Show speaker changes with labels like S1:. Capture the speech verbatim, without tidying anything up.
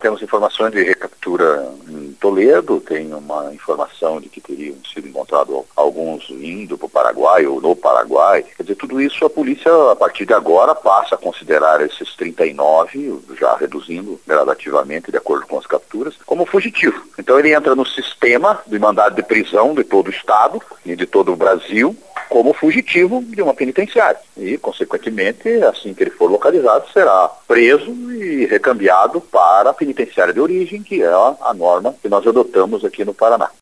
S1: Temos informações de recaptura em Toledo, tem uma informação de que teriam sido encontrados alguns indo para o Paraguai ou no Paraguai. Quer dizer, tudo isso a polícia, a partir de agora, passa a considerar esses trinta e nove, já reduzindo gradativamente de acordo com as capturas, como fugitivo. Então ele entra no sistema de mandado de prisão de todo o Estado e de todo o Brasil, como fugitivo de uma penitenciária. E, consequentemente, assim que ele for localizado, será preso e recambiado para a penitenciária de origem, que é a norma que nós adotamos aqui no Paraná.